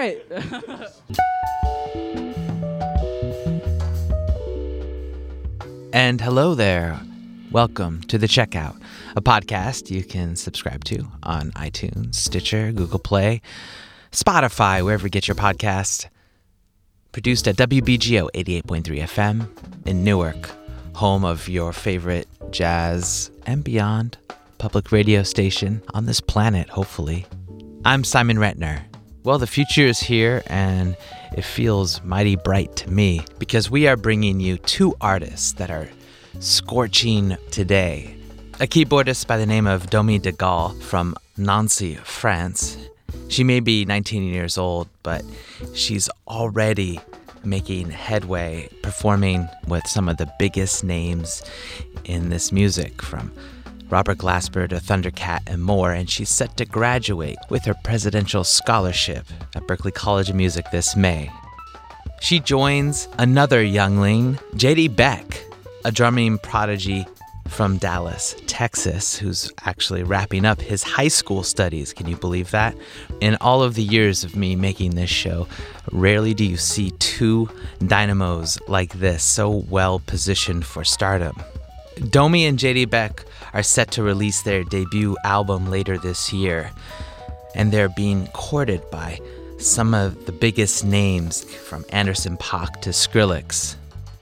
right. And hello there. Welcome to The Checkout, a podcast you can subscribe to on iTunes, Stitcher, Google Play, Spotify, wherever you get your podcasts. Produced at WBGO 88.3 FM in Newark, home of your favorite jazz and beyond public radio station on this planet, hopefully. I'm Simon Retner. Well, the future is here, and it feels mighty bright to me because we are bringing you two artists that are scorching today. A keyboardist by the name of Domi de Gaulle from Nancy, France. She may be 19 years old, but she's already making headway, performing with some of the biggest names in this music, from Robert Glasper to Thundercat and more, and she's set to graduate with her presidential scholarship at Berklee College of Music this May. She joins another youngling, JD Beck, a drumming prodigy from Dallas, Texas, who's actually wrapping up his high school studies. Can you believe that? In all of the years of me making this show, rarely do you see two dynamos like this so well positioned for stardom. Domi and JD Beck are set to release their debut album later this year, and they're being courted by some of the biggest names, from Anderson .Paak to Skrillex.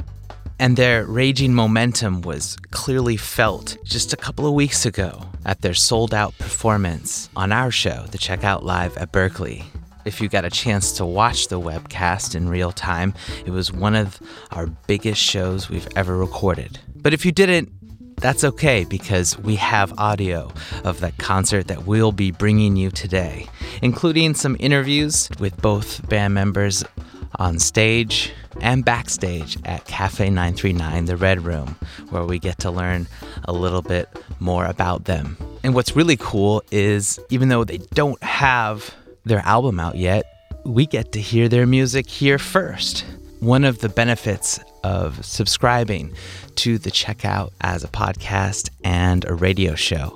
And their raging momentum was clearly felt just a couple of weeks ago at their sold-out performance on our show, The Checkout Live at Berklee. If you got a chance to watch the webcast in real time, it was one of our biggest shows we've ever recorded. But if you didn't, that's okay, because we have audio of that concert that we'll be bringing you today, including some interviews with both band members on stage and backstage at Cafe 939, the Red Room, where we get to learn a little bit more about them. And what's really cool is, even though they don't have their album out yet, we get to hear their music here first. One of the benefits of subscribing to The Checkout as a podcast and a radio show.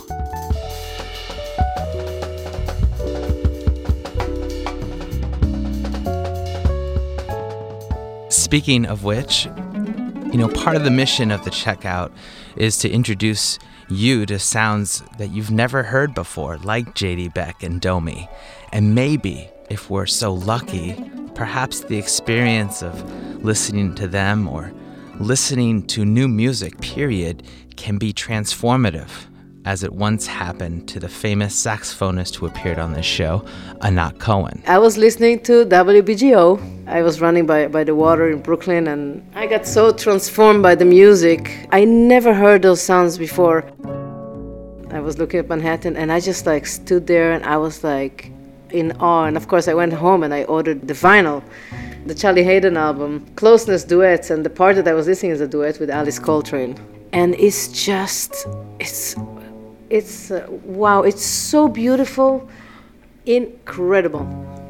Speaking of which, part of the mission of The Checkout is to introduce you to sounds that you've never heard before, like JD Beck and Domi. And maybe, if we're so lucky, perhaps the experience of listening to them or listening to new music, period, can be transformative, as it once happened to the famous saxophonist who appeared on this show, Anat Cohen. I was listening to WBGO. I was running by the water in Brooklyn, and I got so transformed by the music. I never heard those sounds before. I was looking at Manhattan, and I just stood there, and I was in awe. And of course I went home and I ordered the vinyl, the Charlie Haden album, Closeness duets, and the part that I was listening is a duet with Alice Coltrane. And it's wow, it's so beautiful, incredible.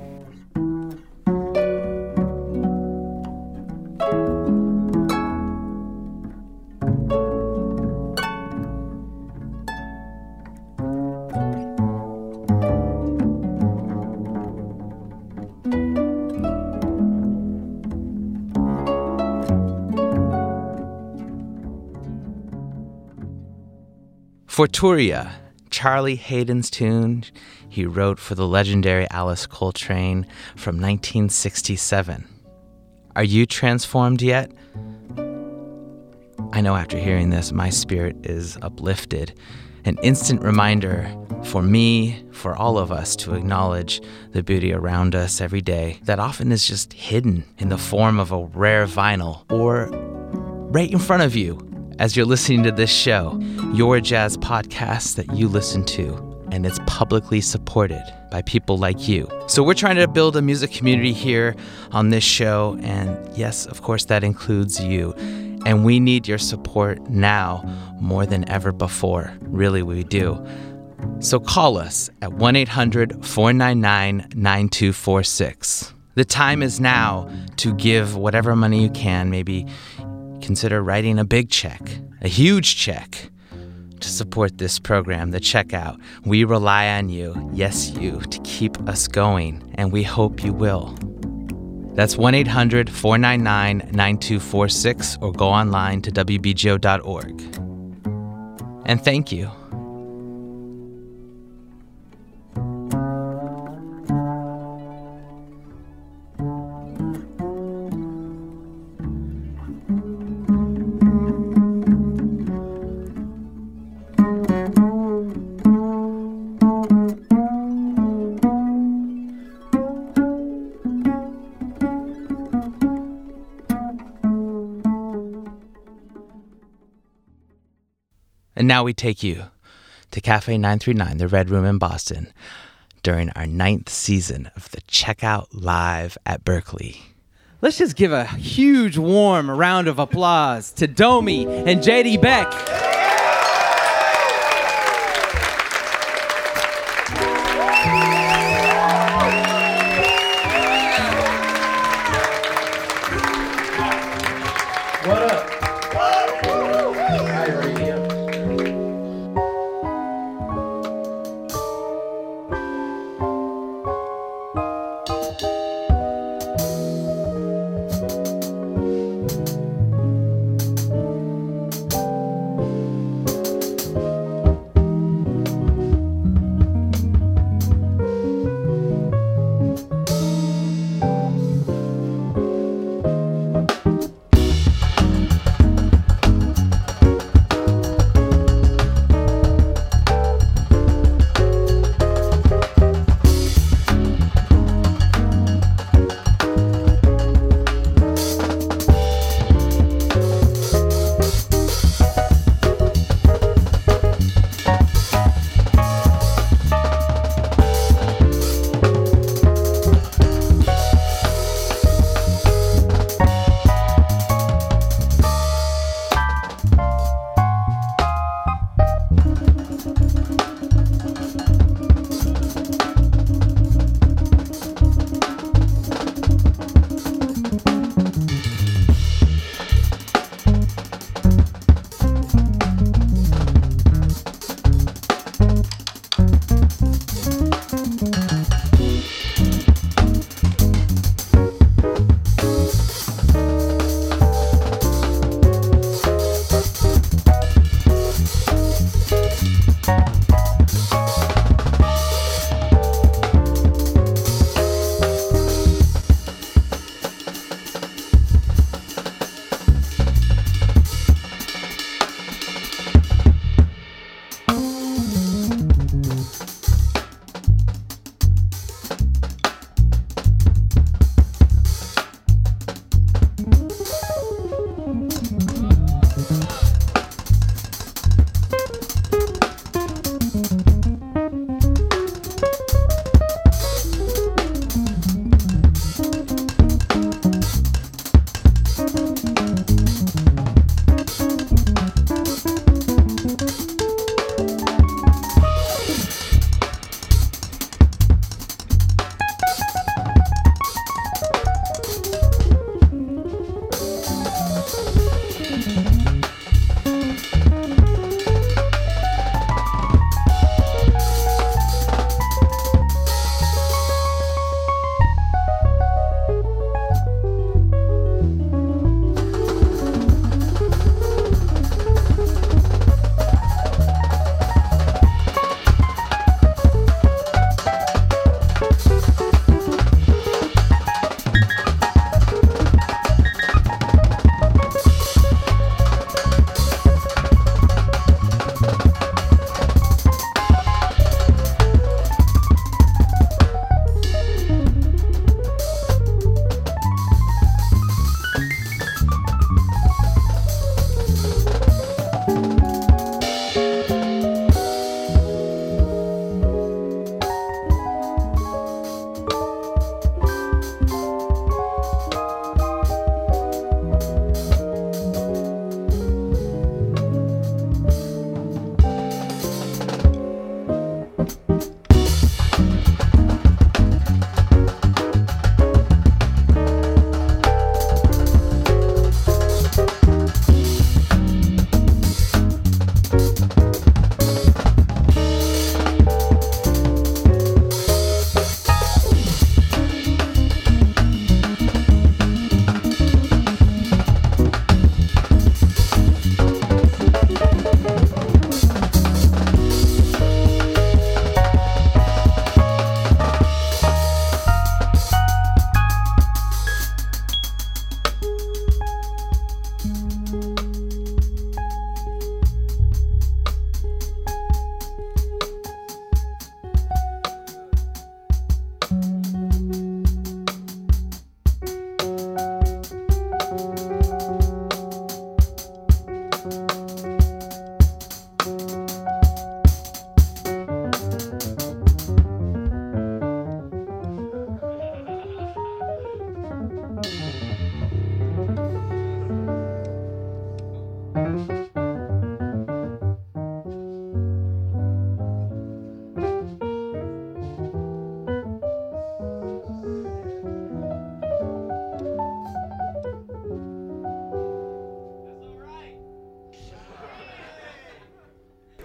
Forturia, Charlie Haden's tune he wrote for the legendary Alice Coltrane from 1967. Are you transformed yet? I know after hearing this, my spirit is uplifted. An instant reminder for me, for all of us, to acknowledge the beauty around us every day that often is just hidden in the form of a rare vinyl or right in front of you as you're listening to this show, your jazz podcast that you listen to, and it's publicly supported by people like you. So we're trying to build a music community here on this show, and yes, of course, that includes you. And we need your support now more than ever before. Really, we do. So call us at 1-800-499-9246. The time is now to give whatever money you can. Maybe consider writing a big check, a huge check, to support this program, The Checkout. We rely on you, yes, you, to keep us going, and we hope you will. That's 1-800-499-9246 or go online to wbgo.org. And thank you. And now we take you to Cafe 939, the Red Room in Boston, during our 9th season of the Checkout Live at Berkeley. Let's just give a huge warm round of applause to Domi and JD Beck. What up? Hi, radio.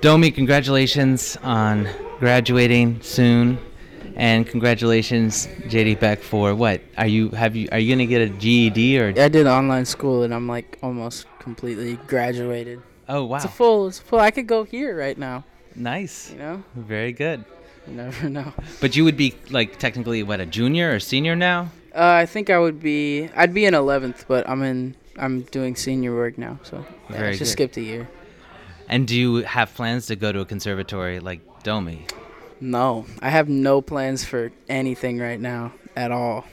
Domi, congratulations on graduating soon, and congratulations, JD Beck, for what? Are you gonna get a GED or? I did online school and I'm like almost completely graduated. Oh wow! It's full. I could go here right now. Nice. You know. Very good. You never know. But you would be like technically what, a junior or senior now? I think I'd be in 11th, but I'm doing senior work now, so yeah, Very I just good. skipped a year. And do you have plans to go to a conservatory like Domi? No, I have no plans for anything right now at all.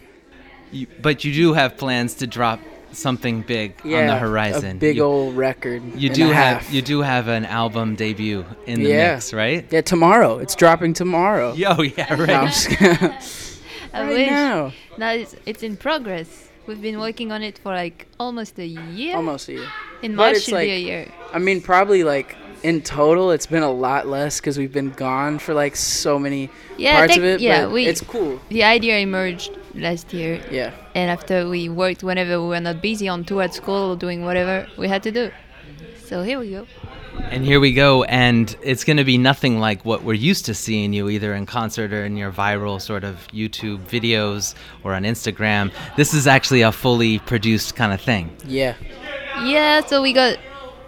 But you do have plans to drop something big on the horizon. A big old record. You do have an album debut in the mix, right? Yeah, tomorrow. It's dropping tomorrow. Yo, yeah, right. No, I'm just kidding. I Right wish. now. No, it's in progress. We've been working on it for like almost a year. Almost a year. In But March it's should like- be a year. I mean, probably like in total, it's been a lot less because we've been gone for like so many parts of it. Yeah, but it's cool. The idea emerged last year, Yeah. and after we worked whenever we were not busy on tour at school or doing whatever we had to do. So here we go. And here we go, and it's going to be nothing like what we're used to seeing you either in concert or in your viral sort of YouTube videos or on Instagram. This is actually a fully produced kind of thing. Yeah. Yeah, so we got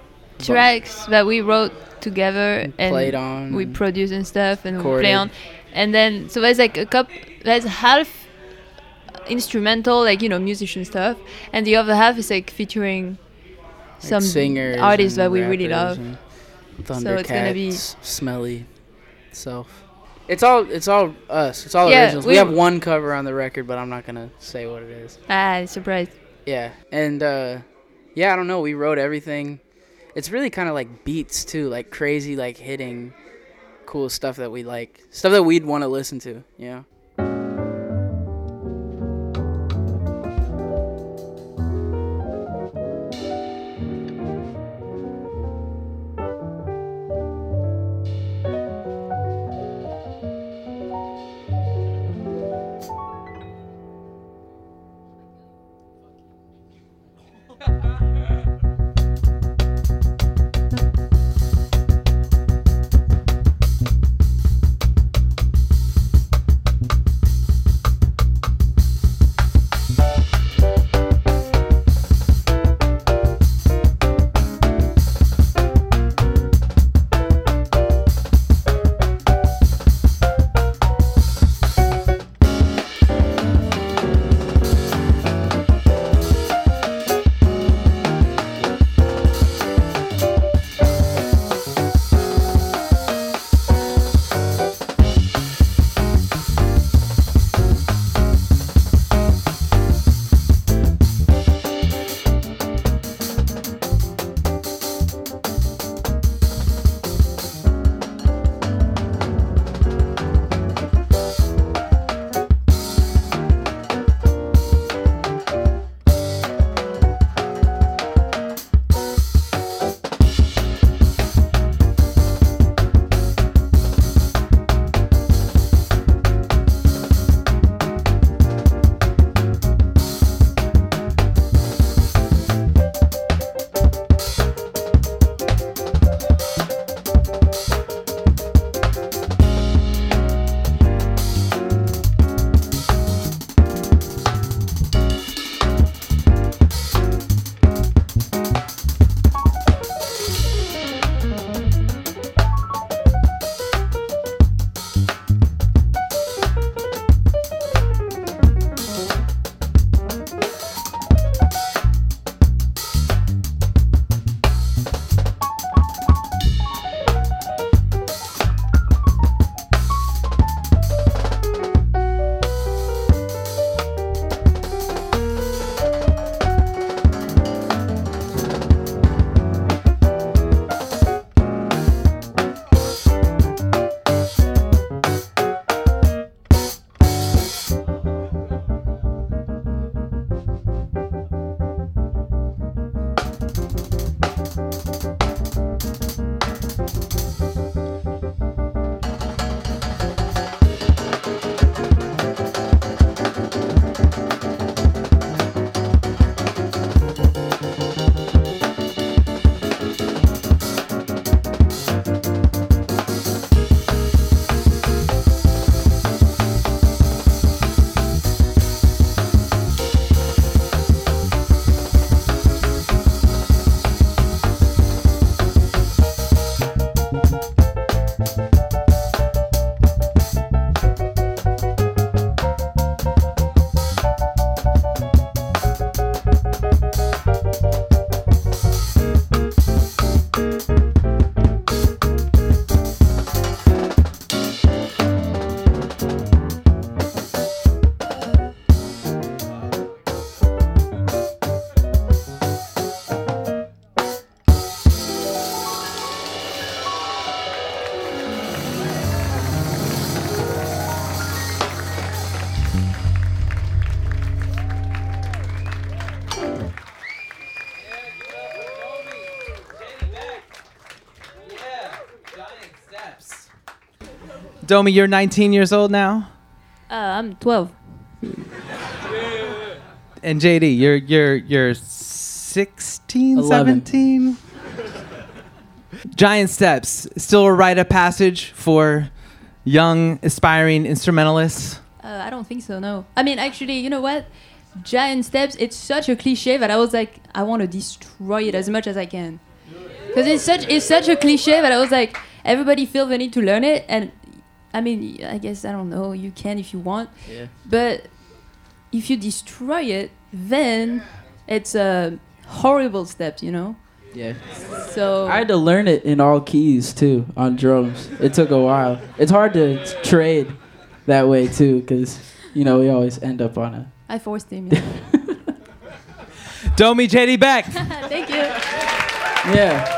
tracks that we wrote together and played on we and produced and stuff and we recorded. play on, and then so there's like there's half instrumental, like, you know, musician stuff, and the other half is like featuring some singers artists and that we really rappers love. and So it's gonna be- Thundercats, Smelly Self. It's all us. It's all Yeah, originals. We have one cover on the record, but I'm not gonna say what it is. Surprised. Yeah, and yeah, I don't know. We wrote everything. It's really kind of like beats too, like crazy, like hitting, cool stuff that we like, stuff that we'd want to listen to. You know. Domi, you're 19 years old now, I'm 12. and JD, you're 16, 11. 17. Giant Steps, still a rite of passage for young aspiring instrumentalists. I don't think so, no. I mean, actually, you know what? Giant Steps, it's such a cliche that I was like, I want to destroy it as much as I can. Because it's such a cliche that I was like, everybody feels they need to learn it. And I mean, I guess, I don't know, you can if you want. Yeah. But if you destroy it, then it's a horrible step, you know? Yeah. So I had to learn it in all keys too on drums. It took a while. It's hard to trade that way too, because we always end up on a. I forced him. Yeah. Domi, JD Beck. Thank you. Yeah.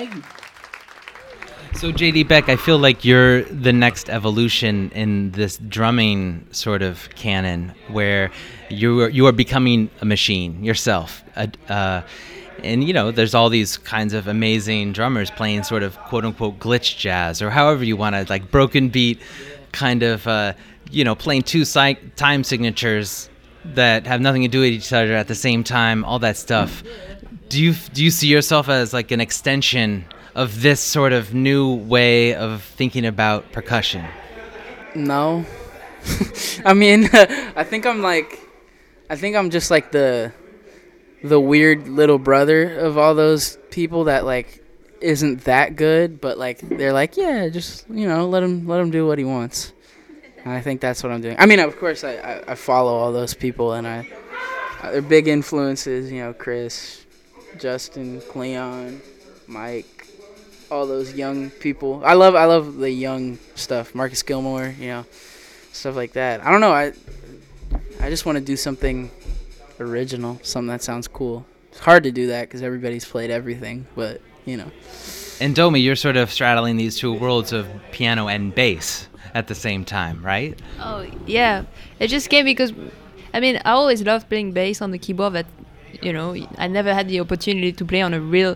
Thank you. So JD Beck, I feel like you're the next evolution in this drumming sort of canon, where you are becoming a machine yourself. And you know, there's all these kinds of amazing drummers playing sort of quote unquote glitch jazz, or however you want to, like broken beat, kind of playing two time signatures that have nothing to do with each other at the same time. All that stuff. Do you see yourself as like an extension of this sort of new way of thinking about percussion? No. I mean, I think I'm just like the weird little brother of all those people that like isn't that good, but like they're like, yeah, just let him do what he wants. And I think that's what I'm doing. I mean, of course, I follow all those people, and they're big influences. Chris, Justin, Cleon, Mike. All those young people. I love the young stuff. Marcus Gilmore, stuff like that. I don't know. I just want to do something original, something that sounds cool. It's hard to do that because everybody's played everything, but And Domi, you're sort of straddling these two worlds of piano and bass at the same time, right? Oh yeah, it just came because, I always loved playing bass on the keyboard, but I never had the opportunity to play on a real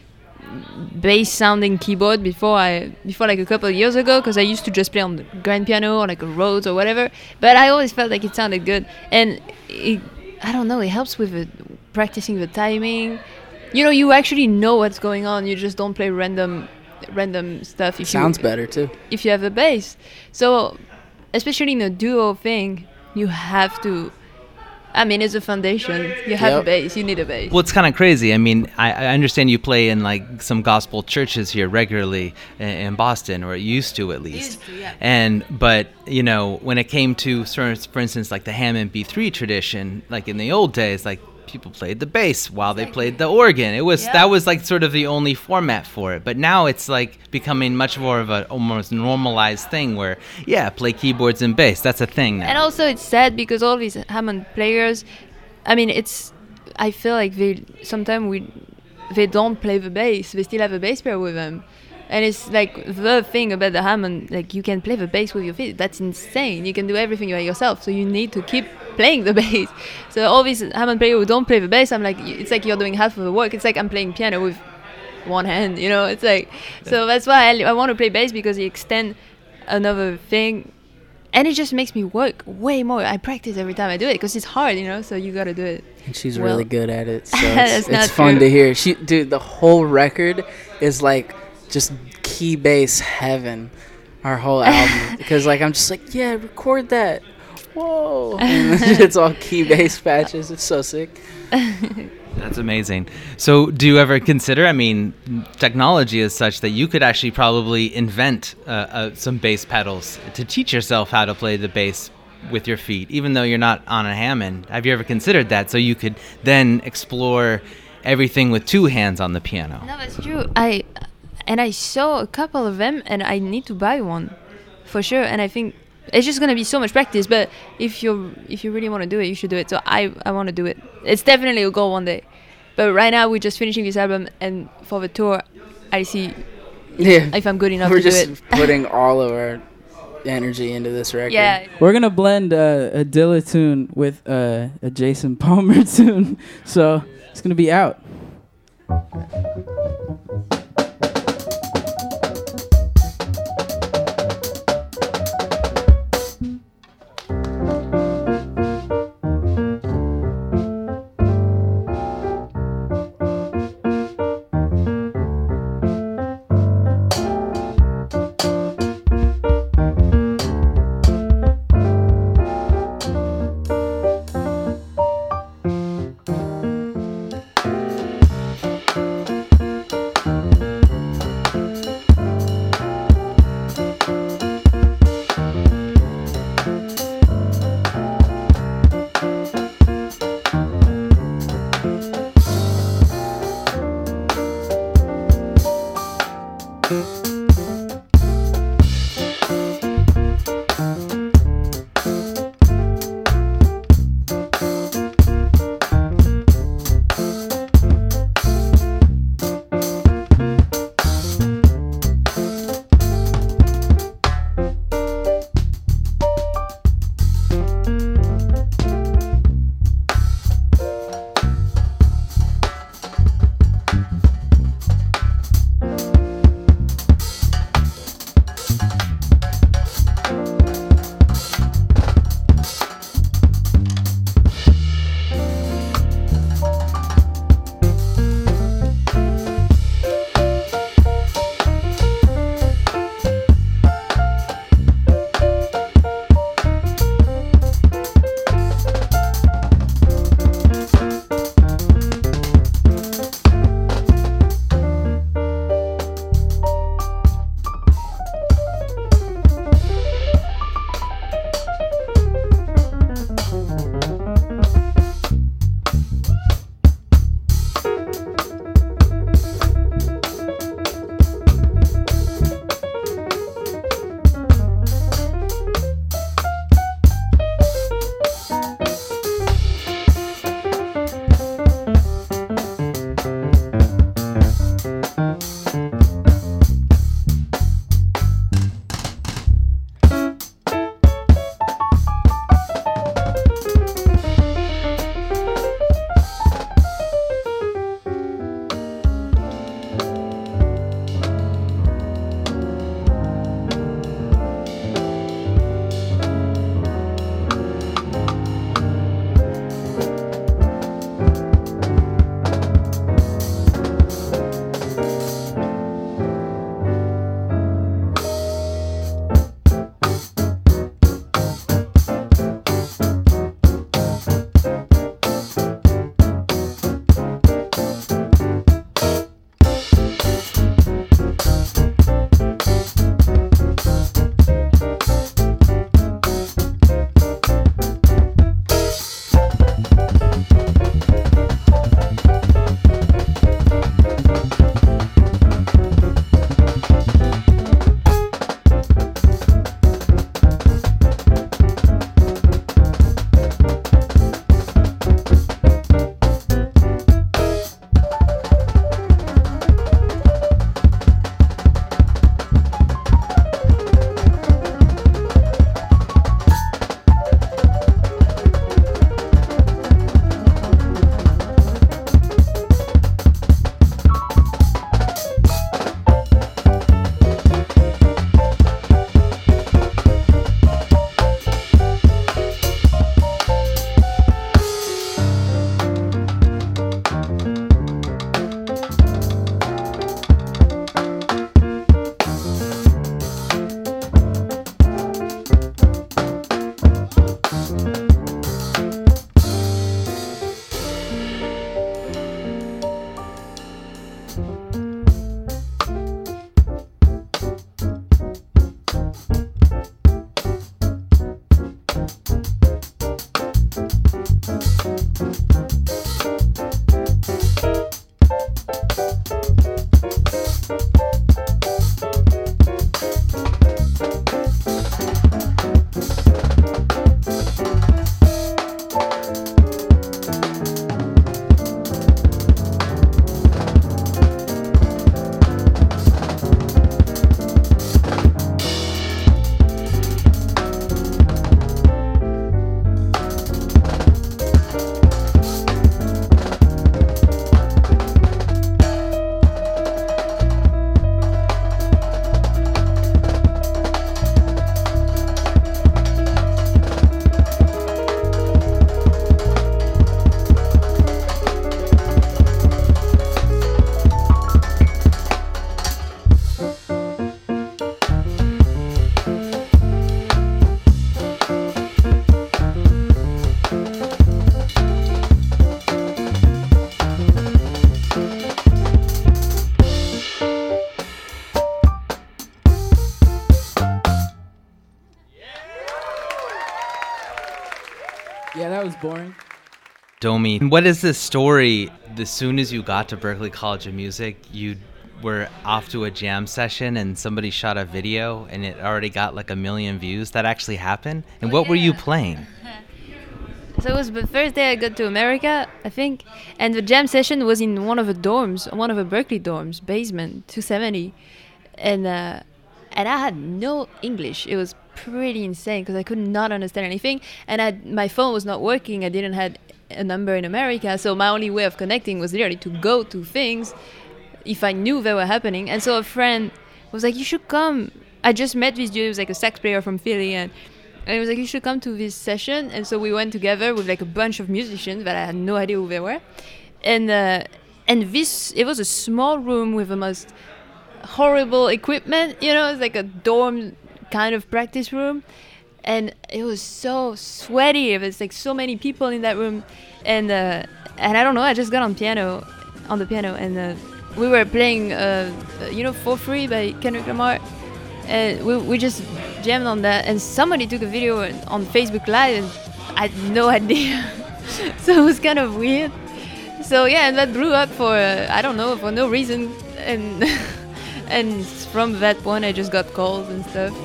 bass sounding keyboard before like a couple of years ago, because I used to just play on the grand piano or like a Rhodes or whatever, but I always felt like it sounded good, and I don't know, it helps with practicing the timing. You actually know what's going on. You just don't play random stuff. Sounds better too if you have a bass. So especially in a duo thing, you have to, it's a foundation. You have a bass. You need a bass. Well, it's kind of crazy. I understand you play in like some gospel churches here regularly in Boston, or used to at least. Yeah. But when it came to, for instance, like the Hammond B3 tradition, like in the old days, like people played the bass while they played the organ. That was like sort of the only format for it. But now it's like becoming much more of a almost normalized thing where, play keyboards and bass. That's a thing now. And also it's sad because all these Hammond players, I feel like they don't play the bass. They still have a bass player with them. And it's like the thing about the Hammond, like you can play the bass with your feet. That's insane. You can do everything by yourself. So you need to keep playing the bass. So all these Hammond players who don't play the bass, I'm like, it's like you're doing half of the work. It's like I'm playing piano with one hand, It's like, so that's why I want to play bass, because it extends another thing. And it just makes me work way more. I practice every time I do it because it's hard, so you got to do it. And she's really good at it. So it's fun to hear. The whole record is like just key bass heaven, our whole album. Because like I'm just like, yeah, record that. Whoa. And it's all key bass patches. It's so sick. That's amazing. So do you ever consider, technology is such that you could actually probably invent some bass pedals to teach yourself how to play the bass with your feet, even though you're not on a Hammond. Have you ever considered that, so you could then explore everything with two hands on the piano? No, that's true. I saw a couple of them, and I need to buy one for sure. And I think it's just gonna be so much practice. But if you really want to do it, you should do it. So I want to do it. It's definitely a goal one day. But right now we're just finishing this album, and for the tour, I see if I'm good enough to do it. We're just putting all of our energy into this record. Yeah. We're gonna blend a Dilla tune with a Jason Palmer tune, so it's gonna be out. Yeah, that was boring. Domi, what is the story? As soon as you got to Berklee College of Music, you were off to a jam session and somebody shot a video and it already got like 1 million views. That actually happened? And what were you playing? So it was the first day I got to America, I think, and the jam session was in one of the dorms, one of the Berklee dorms, basement 270, and I had no English. It was pretty insane because I could not understand anything, and my phone was not working. I didn't have a number in America, so my only way of connecting was literally to go to things if I knew they were happening. And so a friend was like, "You should come." I just met this dude, he was like a sax player from Philly, and he was like, "You should come to this session." And so we went together with like a bunch of musicians that I had no idea who they were, and it was a small room with the most horrible equipment, you know, it's like a dorm kind of practice room, and it was so sweaty. It was like so many people in that room, and I don't know, I just got on the piano, and we were playing For Free by Kendrick Lamar, and we just jammed on that, and somebody took a video on Facebook Live, and I had no idea. So it was kind of weird. So yeah, and that blew up for I don't know, for no reason, and and from that point I just got calls and stuff.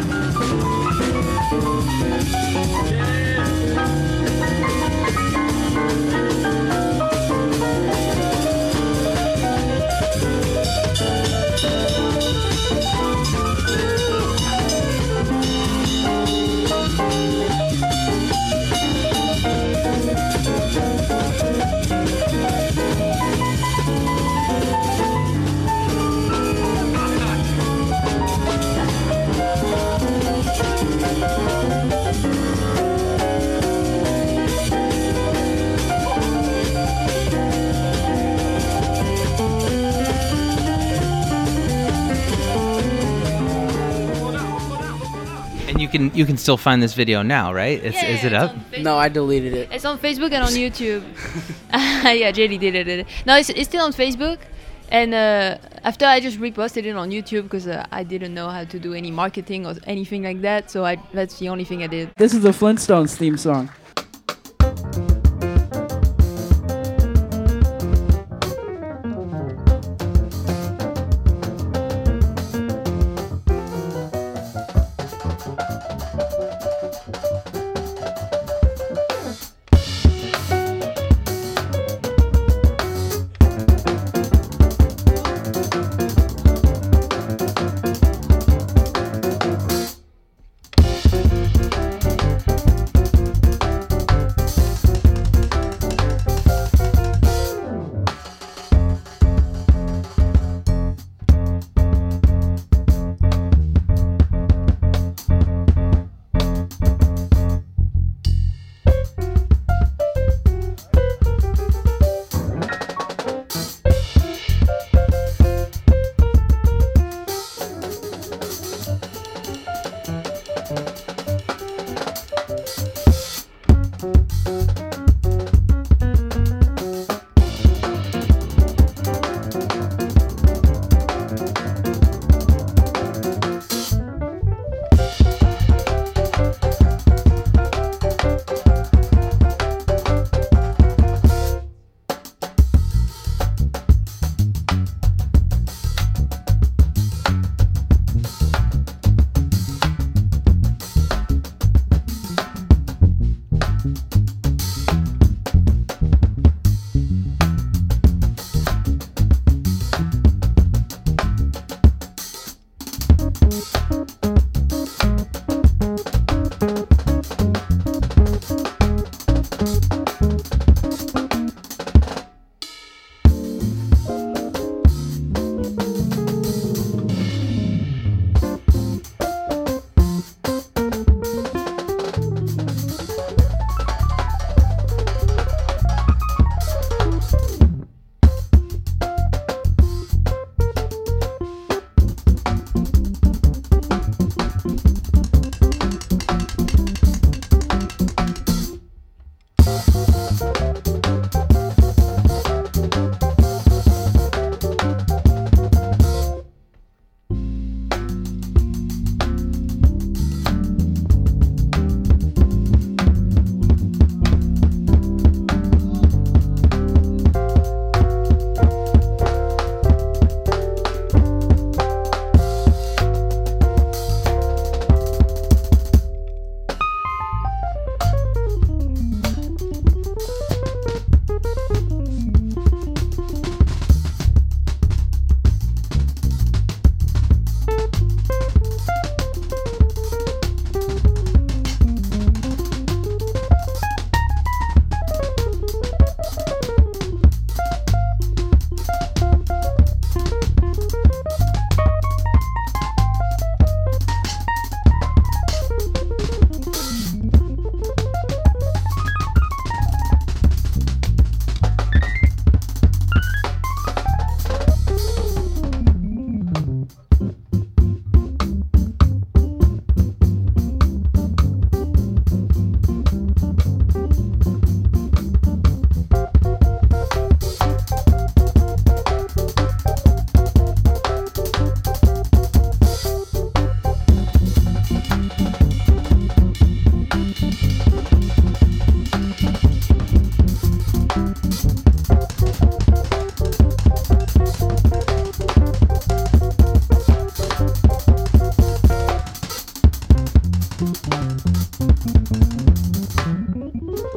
You can still find this video now, right? Is it up? No, I deleted it. It's on Facebook and on YouTube. Yeah, JD did it. No, it's still on Facebook. And after I just reposted it on YouTube because I didn't know how to do any marketing or anything like that. So that's the only thing I did. This is the Flintstones theme song.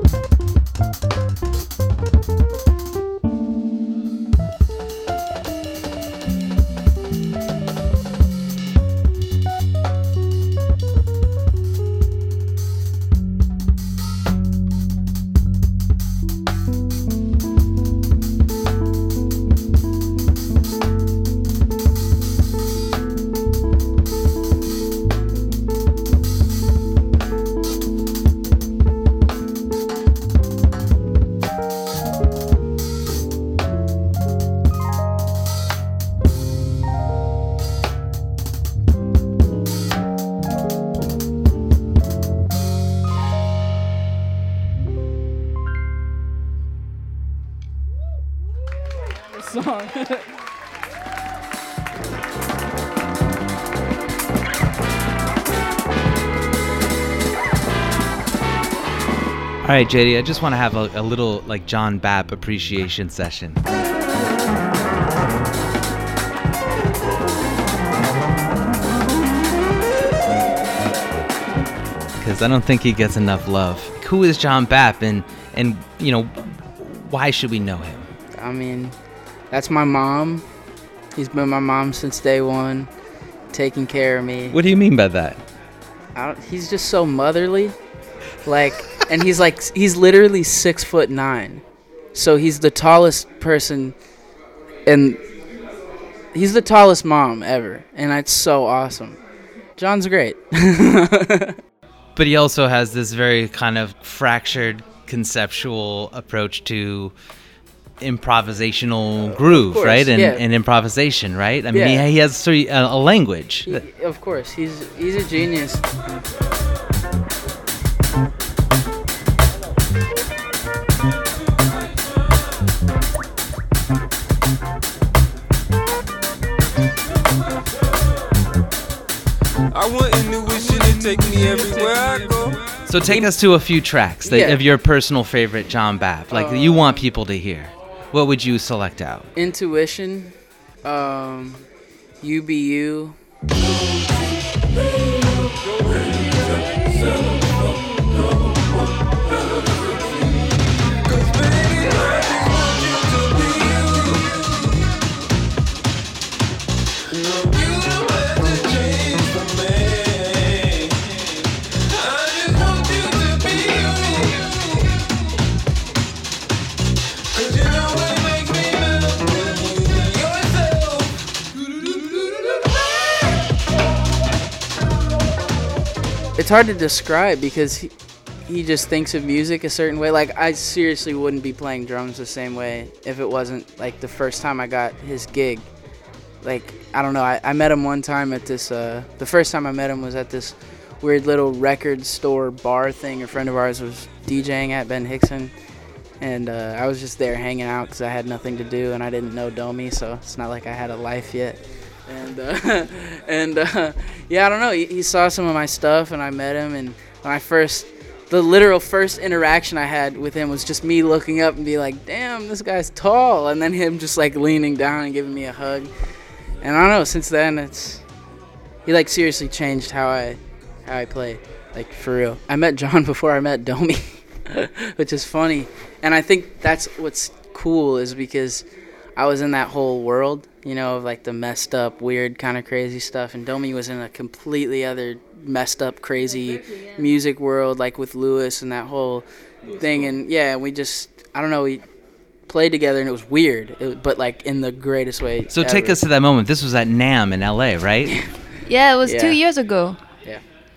Song. All right, JD, I just want to have a little like John Bapp appreciation session. Because I don't think he gets enough love. Who is John Bapp, and you know, why should we know him? I mean, that's my mom. He's been my mom since day one, taking care of me. What do you mean by that? He's just so motherly, like, and he's literally 6'9", so he's the tallest person, and he's the tallest mom ever, and that's so awesome. John's great. But he also has this very kind of fractured conceptual approach to improvisational groove, course, right? And, yeah. and improvisation, right? I mean, Yeah. he has a language. Of course, he's a genius. I want intuition to take me everywhere I go. So take us to a few tracks of your personal favorite John Bapp, like that you want people to hear. What would you select out? Intuition, UBU. It's hard to describe because he just thinks of music a certain way. Like, I seriously wouldn't be playing drums the same way if it wasn't, like, the first time I got his gig. Like, I don't know, I met him one time at this, the first time I met him was at this weird little record store bar thing a friend of ours was DJing at, Ben Hickson. And I was just there hanging out because I had nothing to do and I didn't know Domi, so it's not like I had a life yet. And yeah, I don't know. He saw some of my stuff, and I met him. And when the literal first interaction I had with him was just me looking up and be like, "Damn, this guy's tall," and then him just like leaning down and giving me a hug. And I don't know. Since then, he like seriously changed how I play, like for real. I met John before I met Domi, which is funny. And I think that's what's cool is because I was in that whole world, you know, of like the messed up, weird, kind of crazy stuff. And Domi was in a completely other messed up, crazy music world, like with Lewis and that whole thing. And yeah, we just, I don't know, we played together and it was weird, but like in the greatest way. So ever. take us to that moment. This was at NAMM in LA, right? Yeah, it was 2 Yeah. years ago. Yeah.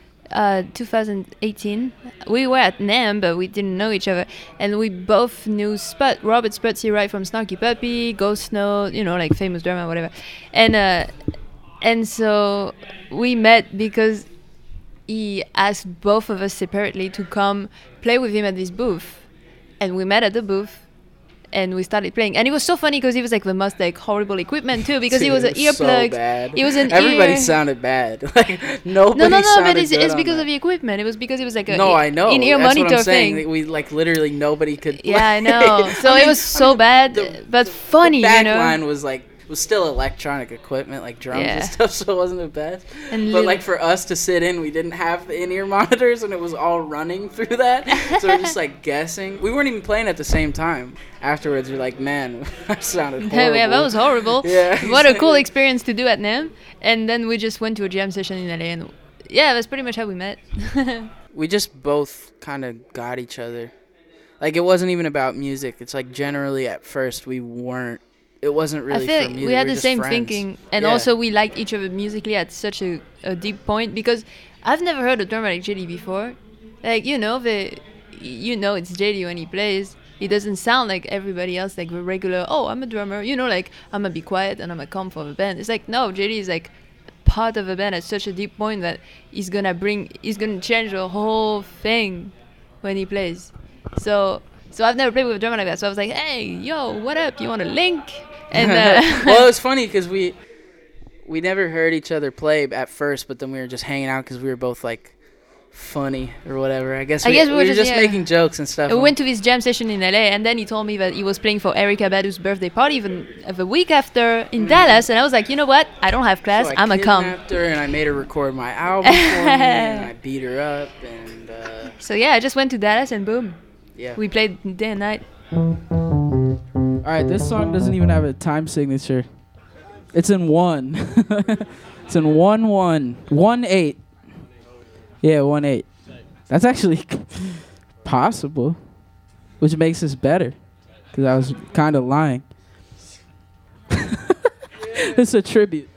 2018. We were at NAMM, but we didn't know each other. And we both knew Robert Spudsy, right, from Snarky Puppy, Ghost Note, you know, like famous drama, whatever. And so we met because he asked both of us separately to come play with him at this booth. And we met at the booth. And we started playing, and it was so funny because he was like the most like horrible equipment too, because he was an earplug. So bad. It was an Everybody ear. sounded bad. Like nobody. No, sounded but it's good because on of the equipment. It was because it was like a No, I know. in-ear That's monitor what I'm saying. thing. We like literally nobody could. Yeah, I play. know. So I mean, it was so bad, but funny, the back you know. line was like It was still electronic equipment, like drums Yeah. and stuff, so it wasn't the best. And But like for us to sit in, we didn't have the in-ear monitors, and it was all running through that. So we're just like guessing. We weren't even playing at the same time. Afterwards, we're like, man, that sounded horrible. Yeah, that was horrible. Yeah. What a cool experience to do at NAMM. And then we just went to a jam session in LA, and yeah, that's pretty much how we met. We just both kind of got each other. Like, it wasn't even about music. It's like generally at first we weren't. It wasn't really I feel for like music. we had were the just same friends. thinking, and Yeah. also we liked each other musically at such a deep point, because I've never heard a drummer like JD before. Like, it's JD when he plays. He doesn't sound like everybody else, like the regular, oh, I'm a drummer, like I'm gonna be quiet and I'm gonna come for the band. It's like, no, JD is like part of the band at such a deep point that he's gonna change the whole thing when he plays. So I've never played with a drummer like that. So I was like, hey, yo, what up? You want to link? And Well, it was funny because we never heard each other play at first, but then we were just hanging out because we were both like funny or whatever. I guess we were just making jokes and stuff. We went to this jam session in LA, and then he told me that he was playing for Erykah Badu's birthday party even the week after in Dallas, and I was like, you know what? I don't have class. So I'm a come. kidnapped her and I made her record my album for me, and I beat her up, and So yeah, I just went to Dallas, and boom, yeah. we played day and night. All right, this song doesn't even have a time signature. It's in 1. It's in 1-1. 1-8. Yeah, 1-8. That's actually possible, which makes this better, because I was kind of lying. It's a tribute.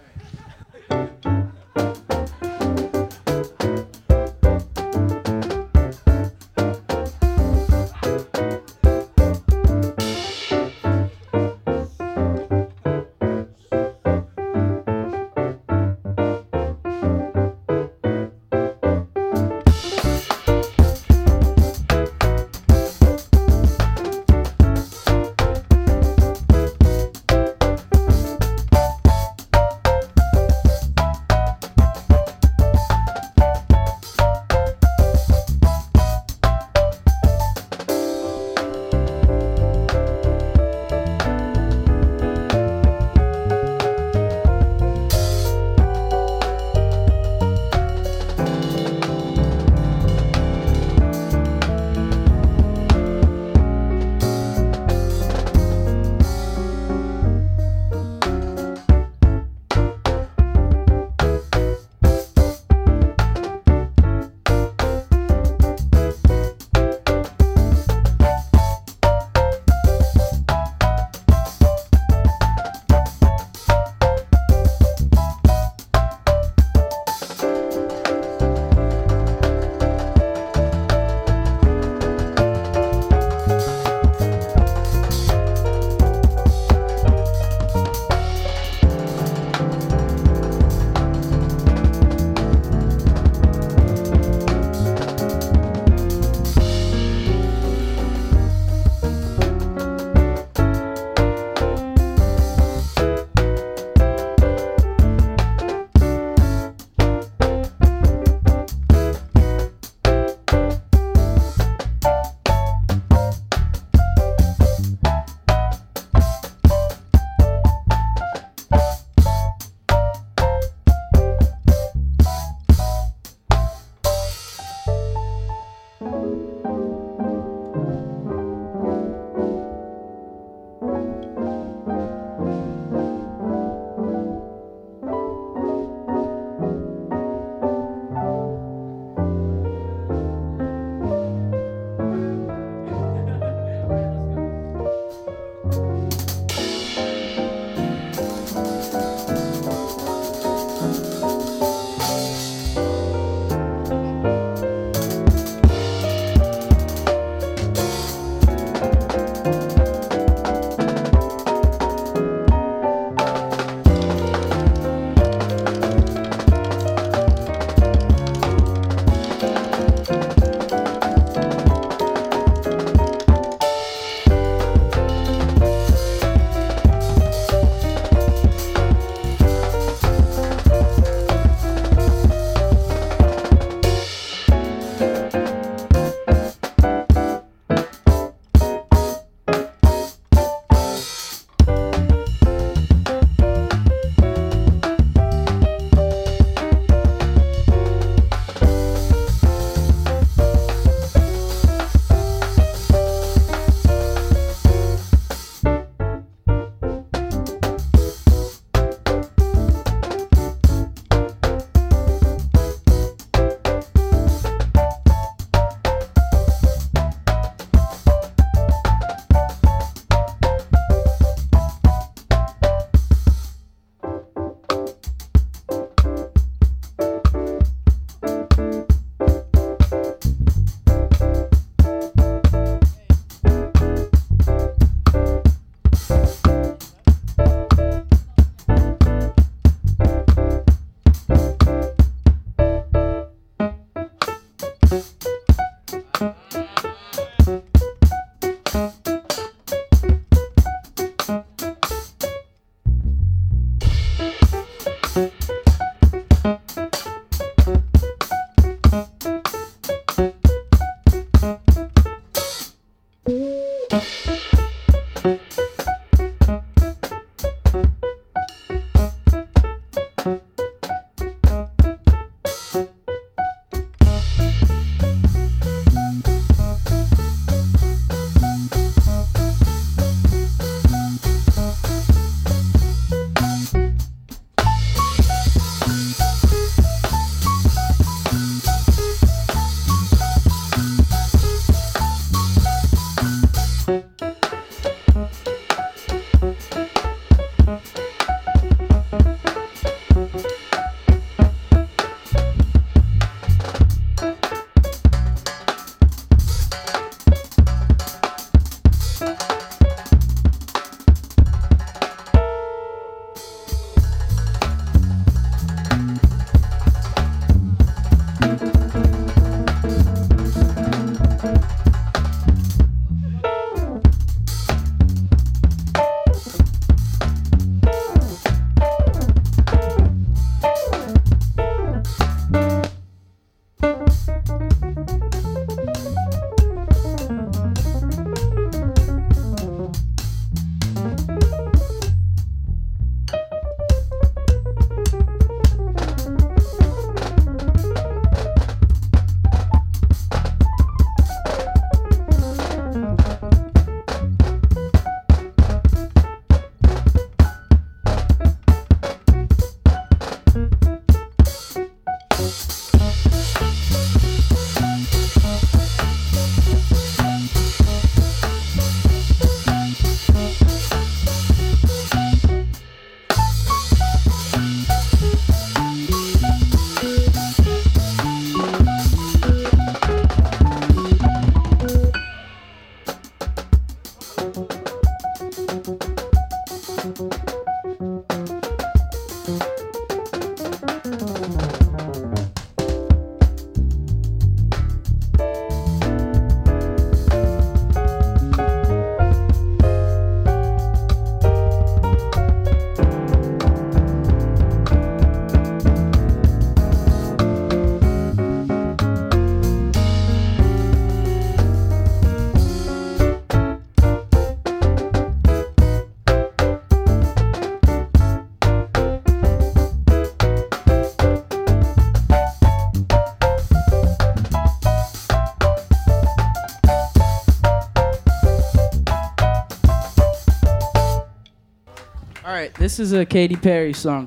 All right, this is a Katy Perry song.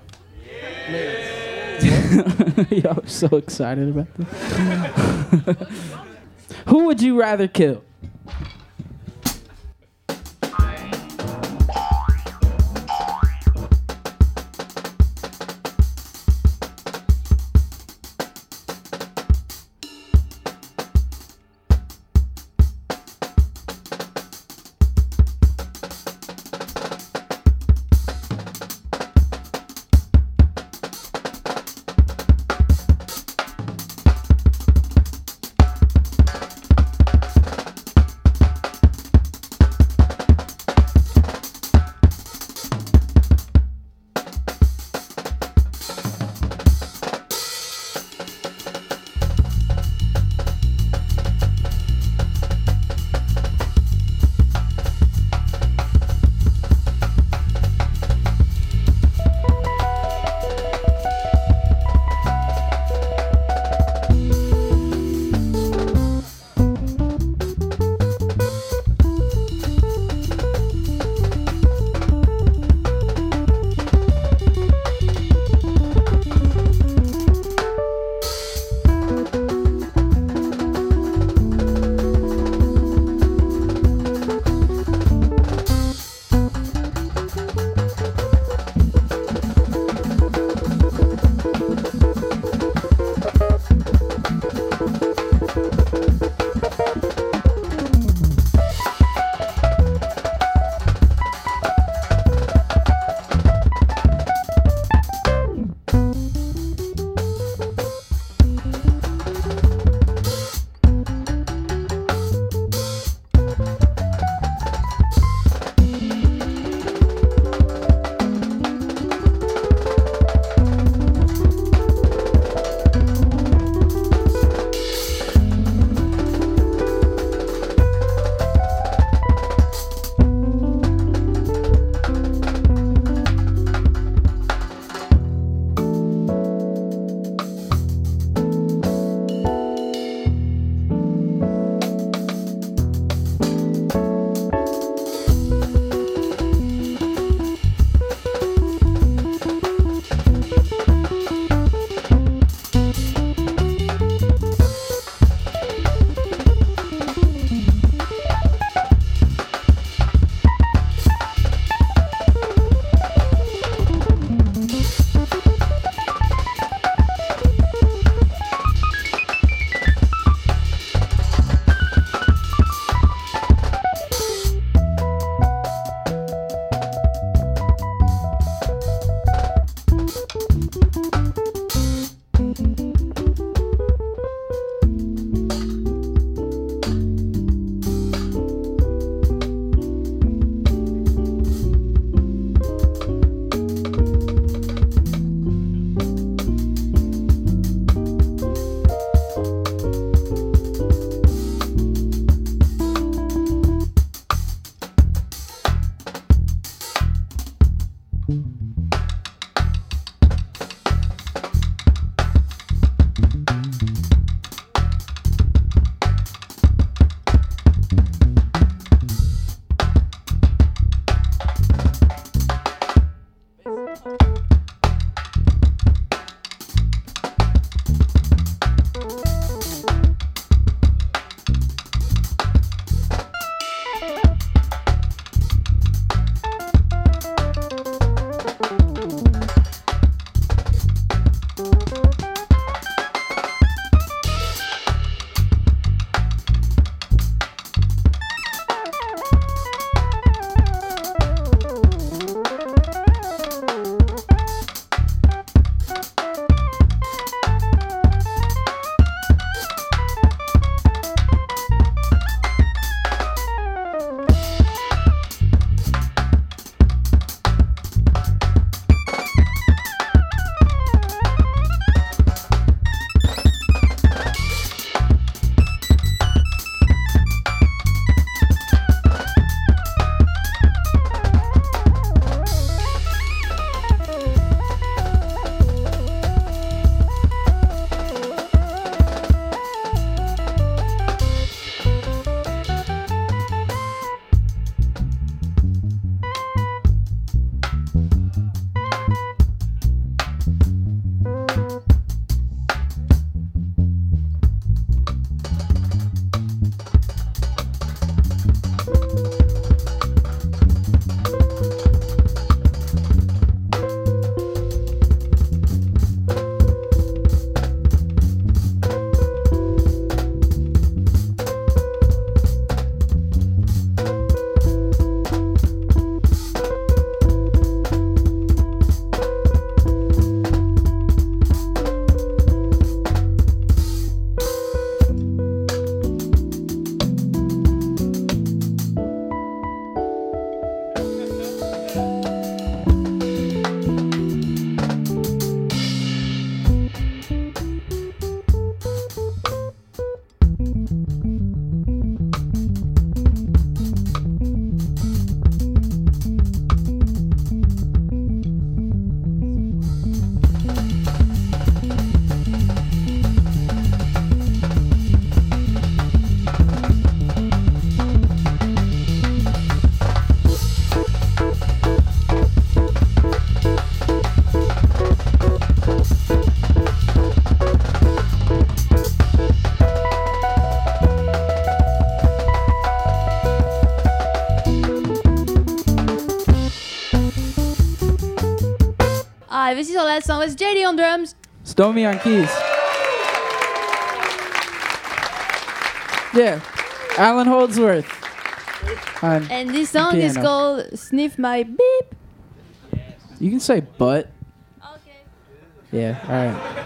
Y'all are so excited about this. Who would you rather kill? investi sur la scène. Was JD on drums. Stomy on keys. Yeah. Alan Holdsworth. And this song is piano. called Sniff My Beep. You can say butt. Okay. Yeah, all right.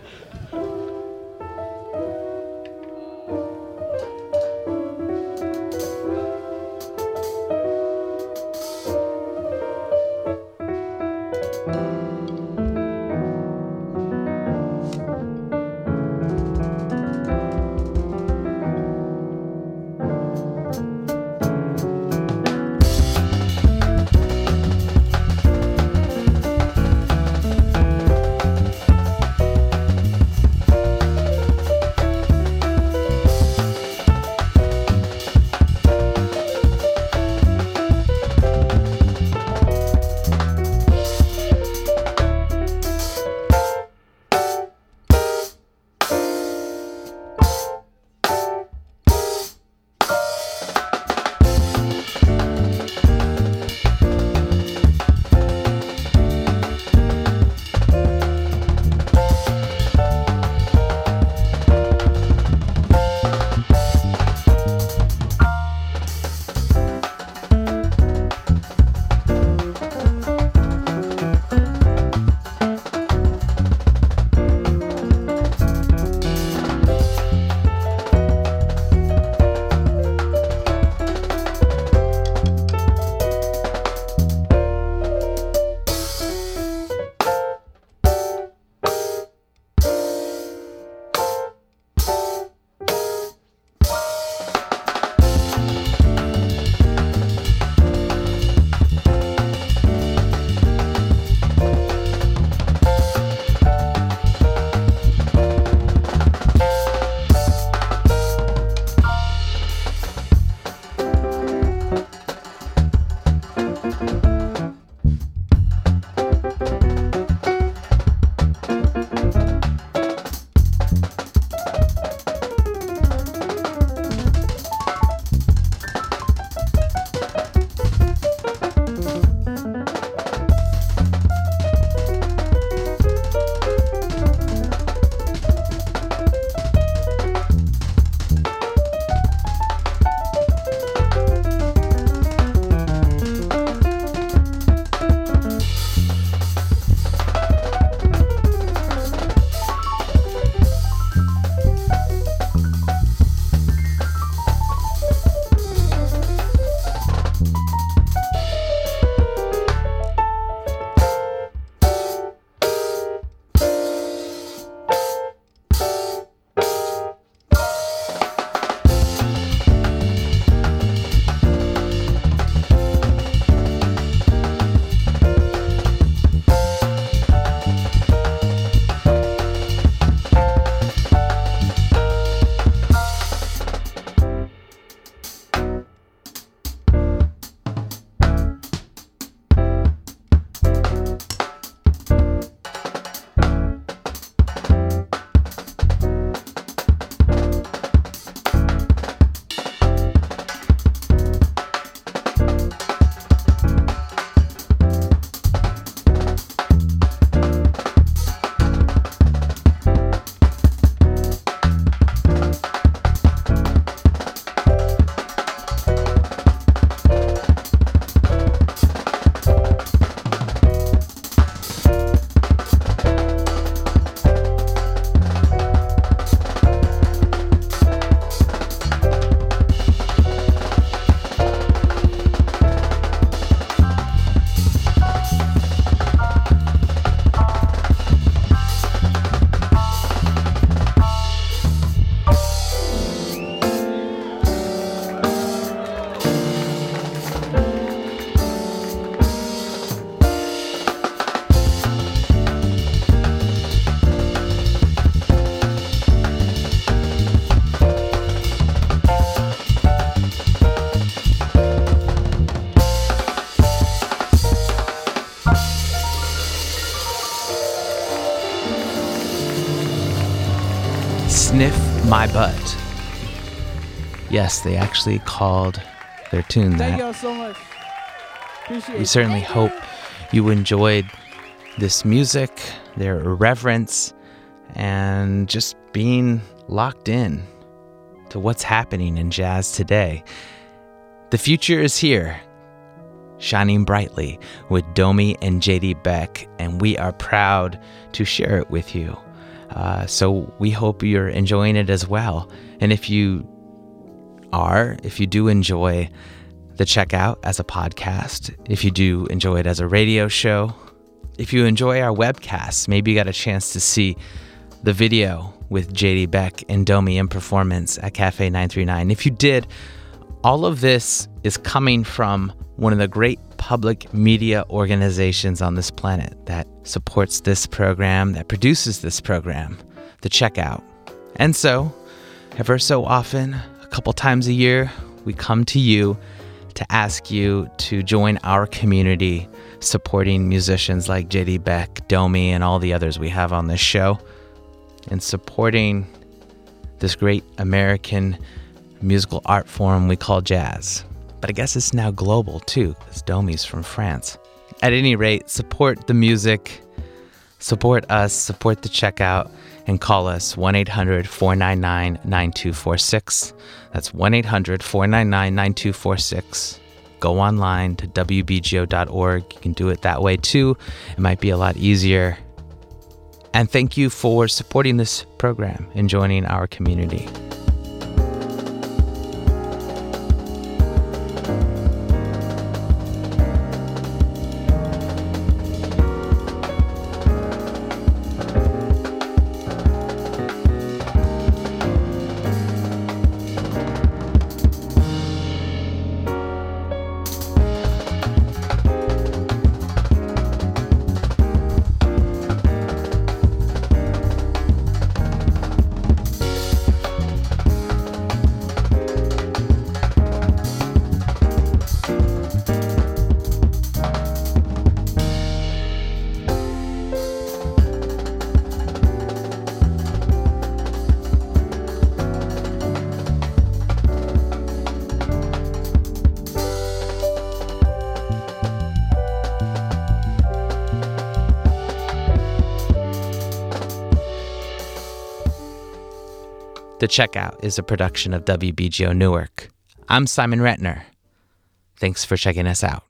Sniff My Butt. Yes, they actually called their tune Thank that. y'all so much. Appreciate it. We certainly hope you enjoyed this music, their irreverence, and just being locked in to what's happening in jazz today. The future is here, shining brightly with Domi and JD Beck, and we are proud to share it with you. So we hope you're enjoying it as well. And if you do enjoy the Checkout as a podcast, if you do enjoy it as a radio show, if you enjoy our webcasts, maybe you got a chance to see the video with JD Beck and Domi in performance at Cafe 939. If you did, all of this is coming from one of the great public media organizations on this planet that supports this program, that produces this program, the Checkout. And so, ever so often, a couple times a year, we come to you to ask you to join our community supporting musicians like JD Beck, Domi, and all the others we have on this show, and supporting this great American musical art form we call jazz. But I guess it's now global too, because Domi's from France. At any rate, support the music, support us, support the Checkout, and call us 1-800-499-9246. That's 1-800-499-9246. Go online to wbgo.org. You can do it that way too. It might be a lot easier. And thank you for supporting this program and joining our community. The Checkout is a production of WBGO Newark. I'm Simon Retner. Thanks for checking us out.